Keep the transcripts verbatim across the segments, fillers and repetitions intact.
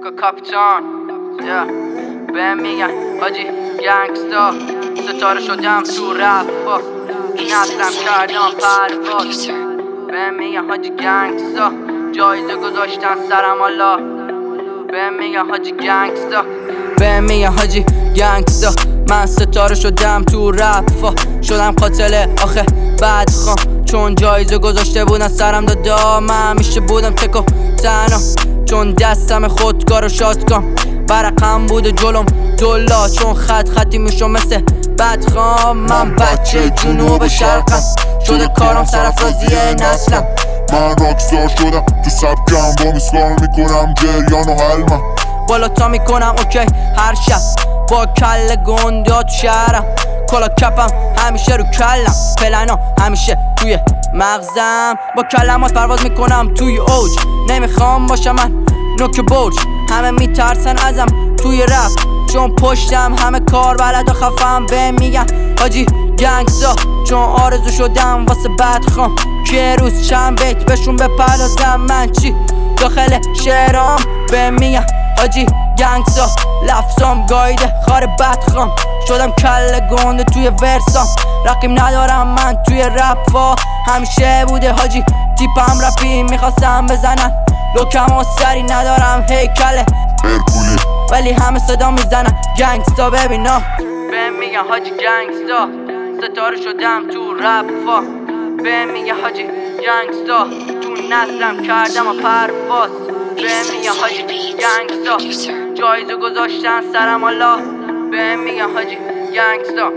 کاکا کاپیتان yeah. بهم میگن حاجی گنگستا ستاره شدم تو رفا نسلم کردم پرواز بهم میگن حاجی گنگستا جایزه گذاشتن سرم الله بهم میگن حاجی گنگستا بهم میگن حاجی گنگستا من ستاره شدم تو رفا شدم قاتل آخه بدخوام چون جایزه گذاشته بودن سرم دادا من همیشه بودم تکو تنها چون دستم خودکار و شاتگام برقم بوده جلوم دولا چون خط خطی میشم مثل بدخوام من بچه جنوب شرقم شده کارم سرافرازی نسلم من راکستار شدم تو سبکم با میسکار میکنم جریان و حلمم بالا تا میکنم اوکی هر شب با کل گنده تو شهرم کلا کپم همیشه رو کلم پلنا همیشه توی مغزم با کلمات پرواز میکنم توی اوج نمیخوام باشم من نوک برج همه میترسن ازم توی رپ چون پشتم همه کار بلد و خفم بهم میگن حاجی گنگستا چون آرزو شدم واسه بدخوام که روز چند بیت بهشون بپردازم من چی داخل شعرام بهم میگن حاجی گنگستا لفظام گایده خار بدخوام شدم کل گنده توی ورسام رقیم ندارم من توی رپا همیشه بوده حاجی تیپم رپی میخواستم بزنن لوکم و سری ندارم هیکله هرکولی ولی همه صدا میزنن گنگستا ببینا بهم میگن حاجی گنگستا ستاره شدم تو رپا بهم میگن حاجی گنگستا تو نسلم کردم و پرواز بهم میگن حاجی گنگستا جایزه گذاشتن سرم الله بهم میگن حاجی گنگستا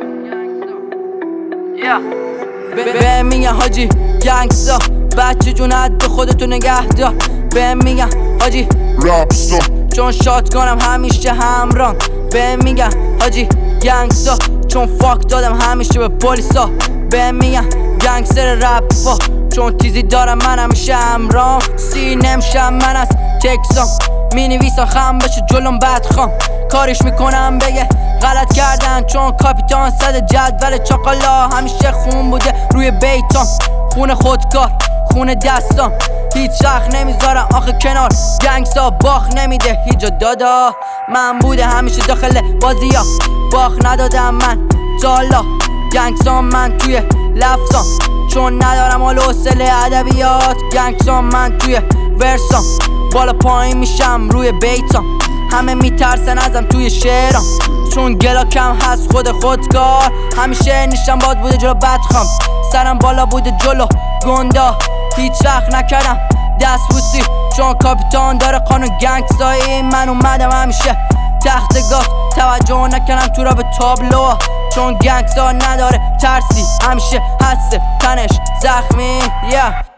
yeah. بهم میگن حاجی گنگستا بچه جون حد خودتو نگه دار بهم میگن حاجی رپستا چون شاتگانم همیشه همراه بهم میگن حاجی گنگستا چون فاک دادم همیشه به پلیسا بهم میگن گنگستر رپا چون تیزی دارم من همیشه همراه سی نمیشم من از تکسام می نویسم خم بشه جلوم بدخوام کارش میکنم بگه غلط کردن چون کاپیتان صد جدول چاقالا همیشه خون بوده روی بیتام خون خودکار خون دستام هیچ وقت نمیذارم آخه کنار گنگستا باخ نمیده هیچ جا دادا من بوده همیشه داخل بازی ها باخ ندادم من تالا گنگستا من توی لفظام چون ندارم حال حوصله ادبیات گنگستا من توی ورسام بالا پایین میشم روی بیتام همه میترسن ازم توی شعرام چون گلاکم هست خود خودکار همیشه نیشتم باد بوده جلو بدخوام سرم بالا بوده جلو گندا هیچ وقت نکردم دست بوسی چون کاپیتان داره قانون گنگستایی من اومدم همیشه تخت گاز توجه نکنم تو را به تابلو چون گنگستا نداره ترسی همیشه هسته تنش زخمی yeah.